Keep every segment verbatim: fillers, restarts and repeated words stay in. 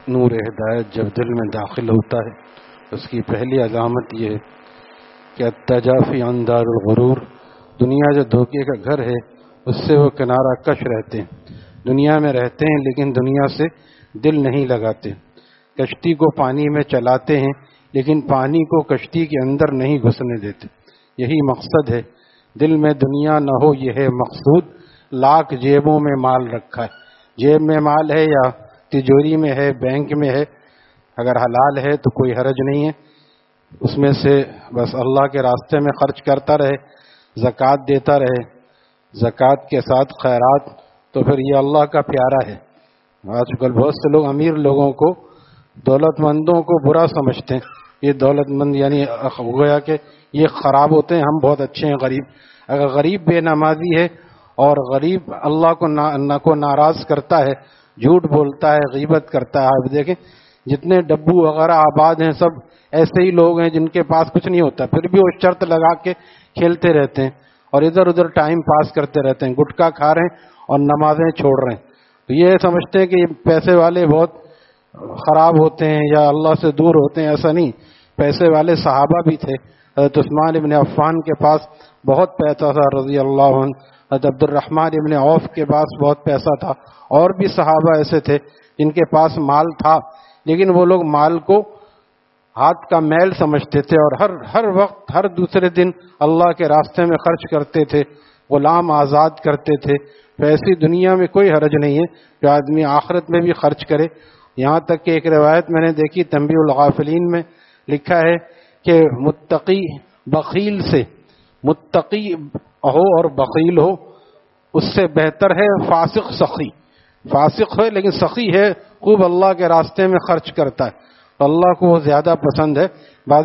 نور ہدایت جب دل میں داخل ہوتا ہے اس کی پہلی علامت یہ ہے کہ التجافی عن دار الغرور، دنیا جو دھوکے کا گھر ہے اس سے وہ کنارہ کش رہتے ہیں، دنیا میں رہتے ہیں لیکن دنیا سے دل نہیں لگاتے، کشتی کو پانی میں چلاتے ہیں لیکن پانی کو کشتی کے اندر نہیں گھسنے دیتے۔ یہی مقصد ہے، دل میں دنیا نہ ہو یہ ہے مقصود، لاکھ جیبوں میں مال رکھا ہے، جیب میں مال ہے یا تجوری میں ہے، بینک میں ہے، اگر حلال ہے تو کوئی حرج نہیں ہے، اس میں سے بس اللہ کے راستے میں خرچ کرتا رہے، زکوٰۃ دیتا رہے، زکوٰۃ کے ساتھ خیرات، تو پھر یہ اللہ کا پیارا ہے۔ آج کل بہت سے لوگ امیر لوگوں کو، دولت مندوں کو برا سمجھتے ہیں، یہ دولت مند یعنی گویا کہ یہ خراب ہوتے ہیں، ہم بہت اچھے ہیں۔ غریب اگر غریب بے نمازی ہے اور غریب اللہ کو نا کو ناراض کرتا ہے، جھوٹ بولتا ہے، غیبت کرتا ہے، آپ دیکھیں جتنے ڈبو وغیرہ آباد ہیں سب ایسے ہی لوگ ہیں جن کے پاس کچھ نہیں ہوتا، پھر بھی وہ شرط لگا کے کھیلتے رہتے ہیں اور ادھر ادھر ٹائم پاس کرتے رہتے ہیں، گٹکا کھا رہے ہیں اور نمازیں چھوڑ رہے ہیں، تو یہ سمجھتے ہیں کہ یہ پیسے والے بہت خراب ہوتے ہیں یا اللہ سے دور ہوتے ہیں۔ ایسا نہیں، پیسے والے صحابہ بھی تھے، حضرت عثمان ابن عفان کے پاس بہت پیسہ تھا رضی اللہ عنہ، حضرت عبد الرحمن ابن عوف کے پاس بہت پیسہ تھا، اور بھی صحابہ ایسے تھے جن کے پاس مال تھا، لیکن وہ لوگ مال کو ہاتھ کا میل سمجھتے تھے اور ہر ہر وقت ہر دوسرے دن اللہ کے راستے میں خرچ کرتے تھے، غلام آزاد کرتے تھے۔ ایسی دنیا میں کوئی حرج نہیں ہے کہ آدمی آخرت میں بھی خرچ کرے۔ یہاں تک کہ ایک روایت میں نے دیکھی تنبیہ الغافلین میں لکھا ہے کہ متقی بخیل سے، متقی ہو اور بخیل ہو اس سے بہتر ہے فاسق سخی، فاسق ہے لیکن سخی ہے، خوب اللہ کے راستے میں خرچ کرتا ہے تو اللہ کو وہ زیادہ پسند ہے۔ بعض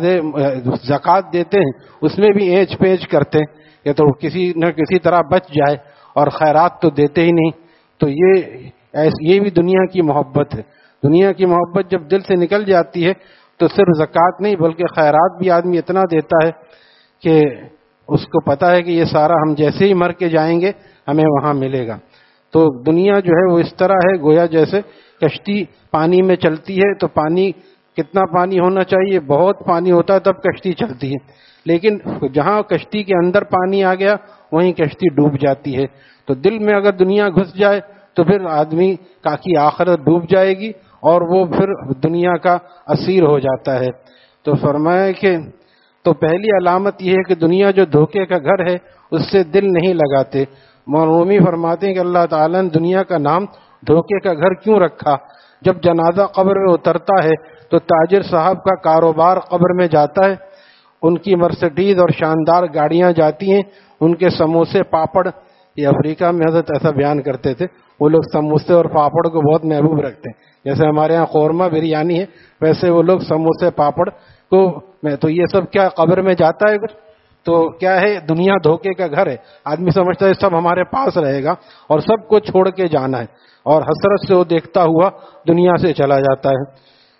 زکوٰۃ دیتے ہیں اس میں بھی ایج پیج کرتے ہیں کہ تو کسی نہ کسی طرح بچ جائے، اور خیرات تو دیتے ہی نہیں، تو یہ یہ بھی دنیا کی محبت ہے۔ دنیا کی محبت جب دل سے نکل جاتی ہے تو صرف زکوٰۃ نہیں بلکہ خیرات بھی آدمی اتنا دیتا ہے کہ اس کو پتا ہے کہ یہ سارا ہم جیسے ہی مر کے جائیں گے ہمیں وہاں ملے گا۔ تو دنیا جو ہے وہ اس طرح ہے گویا جیسے کشتی پانی میں چلتی ہے، تو پانی کتنا پانی ہونا چاہیے؟ بہت پانی ہوتا ہے تب کشتی چلتی ہے، لیکن جہاں کشتی کے اندر پانی آ گیا وہیں کشتی ڈوب جاتی ہے۔ تو دل میں اگر دنیا گھس جائے تو پھر آدمی کا کی آخرت ڈوب جائے گی اور وہ پھر دنیا کا اسیر ہو جاتا ہے۔ تو فرمایا کہ تو پہلی علامت یہ ہے کہ دنیا جو دھوکے کا گھر ہے اس سے دل نہیں لگاتے۔ مولانا فرماتے ہیں کہ اللہ تعالیٰ نے دنیا کا نام دھوکے کا گھر کیوں رکھا؟ جب جنازہ قبر میں اترتا ہے تو تاجر صاحب کا کاروبار قبر میں جاتا ہے، ان کی مرسڈیز اور شاندار گاڑیاں جاتی ہیں، ان کے سموسے پاپڑ، یہ افریقہ میں حضرت ایسا بیان کرتے تھے، وہ لوگ سموسے اور پاپڑ کو بہت محبوب رکھتے ہیں، جیسے ہمارے ہاں قورمہ بریانی ہے ویسے وہ لوگ سموسے پاپڑ کو میں تو یہ سب کیا قبر میں جاتا ہے کچھ؟ تو کیا ہے؟ دنیا دھوکے کا گھر ہے، آدمی سمجھتا ہے سب ہمارے پاس رہے گا اور سب کو چھوڑ کے جانا ہے، اور حسرت سے وہ دیکھتا ہوا دنیا سے چلا جاتا ہے۔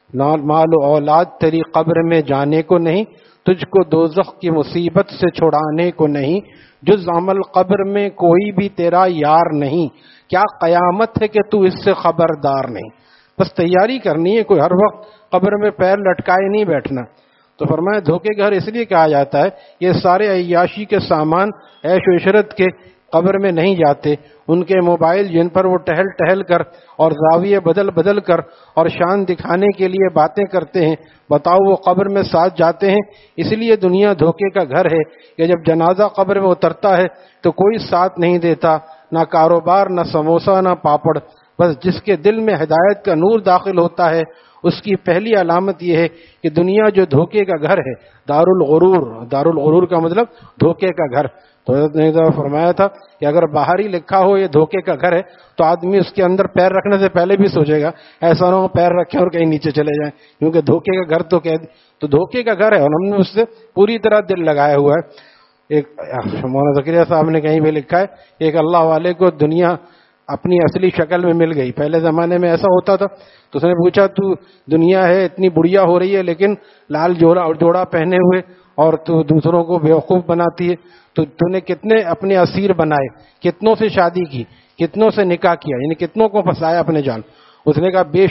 مال و اولاد تیری قبر میں جانے کو نہیں، تجھ کو دوزخ کی مصیبت سے چھڑانے کو نہیں، جز عمل قبر میں کوئی بھی تیرا یار نہیں، کیا قیامت ہے کہ تو اس سے خبردار نہیں۔ بس تیاری کرنی ہے، کوئی ہر وقت قبر میں پیر لٹکائے نہیں بیٹھنا۔ تو فرمایا دھوکے گھر اس لیے کہا جاتا ہے یہ سارے عیاشی کے سامان عیش و عشرت کے قبر میں نہیں جاتے، ان کے موبائل جن پر وہ ٹہل ٹہل کر اور زاویے بدل بدل کر اور شان دکھانے کے لیے باتیں کرتے ہیں، بتاؤ وہ قبر میں ساتھ جاتے ہیں؟ اس لیے دنیا دھوکے کا گھر ہے کہ جب جنازہ قبر میں اترتا ہے تو کوئی ساتھ نہیں دیتا، نہ کاروبار، نہ سموسہ، نہ پاپڑ، بس جس کے دل میں ہدایت کا نور داخل ہوتا ہے اس کی پہلی علامت یہ ہے کہ دنیا جو دھوکے کا گھر ہے، دار الغرور، دار الغرور کا مطلب دھوکے کا گھر۔ تو حضرت نے فرمایا تھا کہ اگر باہر ہی لکھا ہو یہ دھوکے کا گھر ہے تو آدمی اس کے اندر پیر رکھنے سے پہلے بھی سوچے گا ایسا نہ ہو پیر رکھیں اور کہیں نیچے چلے جائیں، کیونکہ دھوکے کا گھر تو کہہ تو دھوکے کا گھر ہے اور ہم نے اس سے پوری طرح دل لگایا ہوا ہے۔ ایک مولانا زکریا صاحب نے کہیں بھی لکھا ہے ایک اللہ والے کو دنیا اپنی اصلی شکل میں مل گئی۔ پہلے زمانے میں ایسا ہوتا تھا تو اس نے پوچھا تو دنیا ہے اتنی بڑھیا ہو رہی ہے لیکن لال جوڑا اور جوڑا پہنے ہوئے اور تو دوسروں کو بیوقوف بناتی ہے، تو تو نے کتنے اپنے اسیر بنائے، کتنوں سے شادی کی، کتنوں سے نکاح کیا، یعنی کتنوں کو پھنسایا اپنے جال۔ اس نے کہا بے شمار، مجھے یاد بھی نہیں کتنے. اور انہوں نے پوچھا کہ کتنے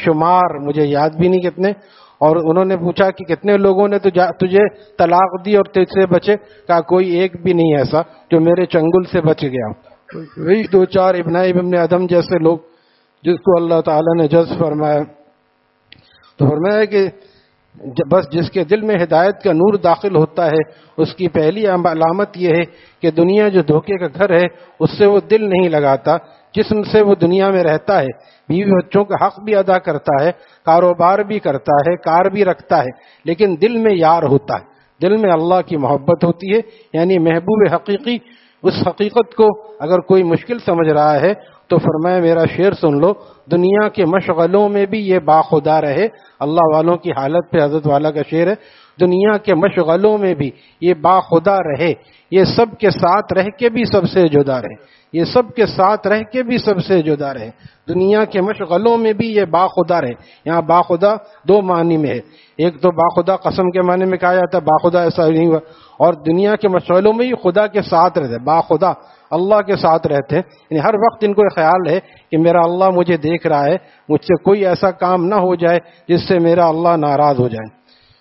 لوگوں نے تجھے اور انہوں نے پوچھا کہ کتنے لوگوں نے تجھے طلاق دی اور تجھ سے بچے؟ کہا کوئی ایک بھی نہیں ایسا جو میرے چنگل سے بچ گیا. وہی دو چار ابن ابن آدم جیسے لوگ جس کو اللہ تعالیٰ نے جذب فرمایا. تو فرمایا کہ بس جس کے دل میں ہدایت کا نور داخل ہوتا ہے اس کی پہلی علامت یہ ہے کہ دنیا جو دھوکے کا گھر ہے اس سے وہ دل نہیں لگاتا. جسم سے وہ دنیا میں رہتا ہے، بیوی بچوں کا حق بھی ادا کرتا ہے، کاروبار بھی کرتا ہے، کار بھی رکھتا ہے، لیکن دل میں یار ہوتا ہے، دل میں اللہ کی محبت ہوتی ہے. یعنی محبوب حقیقی. اس حقیقت کو اگر کوئی مشکل سمجھ رہا ہے تو فرمایا میرا شعر سن لو، دنیا کے مشغلوں میں بھی یہ باخدا رہے. اللہ والوں کی حالت پہ حضرت والا کا شعر ہے، دنیا کے مشغلوں میں بھی یہ باخدا رہے، یہ سب کے ساتھ رہ کے بھی سب سے جدا رہے، یہ سب کے ساتھ رہ کے بھی سب سے جدا رہے. دنیا کے مشغلوں میں بھی یہ باخدا رہے. یہاں باخدا دو معنی میں ہے، ایک تو باخدا قسم کے معنی میں کہا جاتا ہے، باخدا ایسا نہیں ہوا، اور دنیا کے مشغلوں میں ہی خدا کے ساتھ رہتے، باخدا اللہ کے ساتھ رہتے ہیں. یعنی ہر وقت ان کو یہ خیال ہے کہ میرا اللہ مجھے دیکھ رہا ہے، مجھ سے کوئی ایسا کام نہ ہو جائے جس سے میرا اللہ ناراض ہو جائے.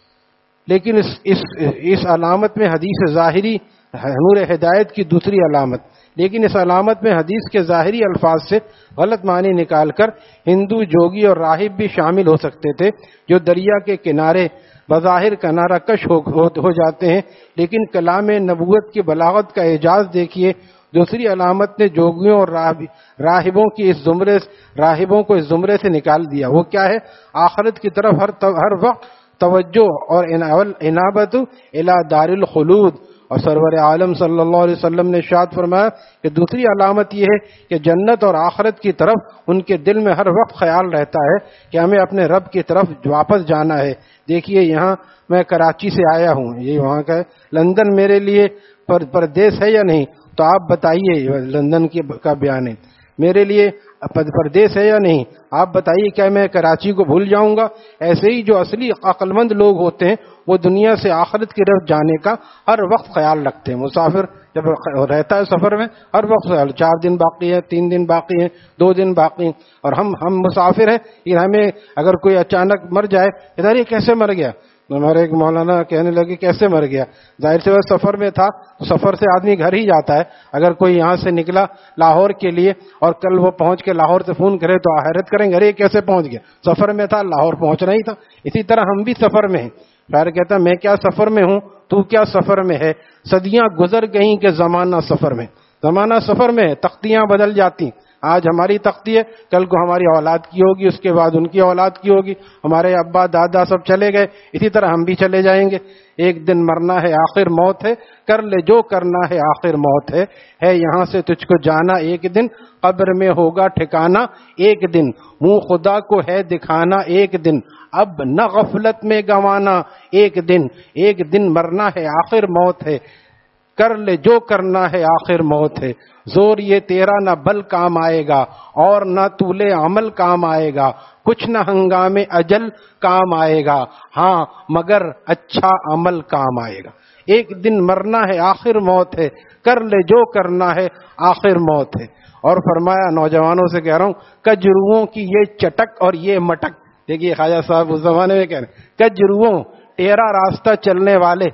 لیکن اس اس اس علامت میں حدیث ظاہری نور ہدایت کی دوسری علامت، لیکن اس علامت میں حدیث کے ظاہری الفاظ سے غلط معنی نکال کر ہندو جوگی اور راہب بھی شامل ہو سکتے تھے جو دریا کے کنارے بظاہر کنارہ کش ہو, ہو, ہو جاتے ہیں. لیکن کلام نبوت کی بلاغت کا اعجاز دیکھیے. دوسری علامت نے جوگیوں اور راہبوں کی اس زمرے راہبوں کو اس زمرے سے نکال دیا. وہ کیا ہے؟ آخرت کی طرف ہر ہر وقت توجہ اور انابت الی دار الخلود. اور سرور عالم صلی اللہ علیہ وسلم نے ارشاد فرمایا کہ دوسری علامت یہ ہے کہ جنت اور آخرت کی طرف ان کے دل میں ہر وقت خیال رہتا ہے کہ ہمیں اپنے رب کی طرف واپس جانا ہے. دیکھیے یہاں میں کراچی سے آیا ہوں، یہ وہاں کا ہے، لندن میرے لیے پردیس ہے یا نہیں؟ تو آپ بتائیے، لندن کی کا بیان ہے، میرے لیے پردیس ہے یا نہیں؟ آپ بتائیے کیا میں کراچی کو بھول جاؤں گا؟ ایسے ہی جو اصلی عقل مند لوگ ہوتے ہیں وہ دنیا سے آخرت کی طرف جانے کا ہر وقت خیال رکھتے ہیں. مسافر جب رہتا ہے سفر میں ہر وقت خیال، چار دن باقی ہے، تین دن باقی ہے، دو دن باقی ہیں، اور ہم ہم مسافر ہیں. یہ ہمیں اگر کوئی اچانک مر جائے، ادھر یہ کیسے مر گیا؟ ہمارے ایک مولانا کہنے لگے کیسے مر گیا؟ ظاہر سے وہ سفر میں تھا، سفر سے آدمی گھر ہی جاتا ہے. اگر کوئی یہاں سے نکلا لاہور کے لیے اور کل وہ پہنچ کے لاہور سے فون کرے تو حیرت کریں گے، ارے کیسے پہنچ گیا؟ سفر میں تھا، لاہور پہنچنا ہی تھا. اسی طرح ہم بھی سفر میں ہیں. خیر کہتا میں کیا سفر میں ہوں، تو کیا سفر میں ہے؟ صدیاں گزر گئیں کہ زمانہ سفر میں. زمانہ سفر میں ہے، تختیاں بدل جاتی. آج ہماری تختی ہے، کل کو ہماری اولاد کی ہوگی، اس کے بعد ان کی اولاد کی ہوگی. ہمارے ابا دادا سب چلے گئے، اسی طرح ہم بھی چلے جائیں گے. ایک دن مرنا ہے، آخر موت ہے، کر لے جو کرنا ہے، آخر موت ہے. ہے یہاں سے تجھ کو جانا ایک دن، قبر میں ہوگا ٹھکانا ایک دن، منہ خدا کو ہے دکھانا ایک دن، اب نہ غفلت میں گنوانا ایک دن. ایک دن مرنا ہے، آخر موت ہے، کر لے جو کرنا ہے، آخر موت ہے. زور یہ تیرا نہ بل کام آئے گا اور نہ طول عمل کام آئے گا، کچھ نہ ہنگامے اجل کام آئے گا، ہاں مگر اچھا عمل کام آئے گا. ایک دن مرنا ہے، آخر موت ہے، کر لے جو کرنا ہے، آخر موت ہے. اور فرمایا نوجوانوں سے کہہ رہا ہوں، کجروؤں کی یہ چٹک اور یہ مٹک. دیکھیے خواجہ صاحب اس زمانے میں کہہ رہے ہیں، کجروؤں ٹیرا راستہ چلنے والے،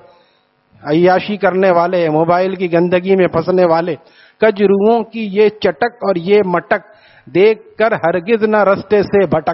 عیاشی کرنے والے، موبائل کی گندگی میں پھنسنے والے، کجروؤں کی یہ چٹک اور یہ مٹک، دیکھ کر ہرگز نہ رستے سے بھٹک،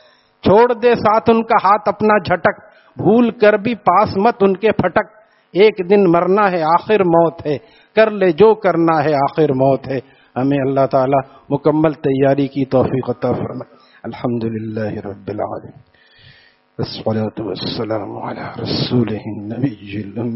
چھوڑ دے ساتھ ان کا ہاتھ اپنا جھٹک، بھول کر بھی پاس مت ان کے پھٹک. ایک دن مرنا ہے، آخر موت ہے، کر لے جو کرنا ہے، آخر موت ہے. ہمیں اللہ تعالی مکمل تیاری کی توفیق عطا فرمائے. الحمدللہ رب العالمین، والصلاة والسلام علی رسولہ النبی الامین.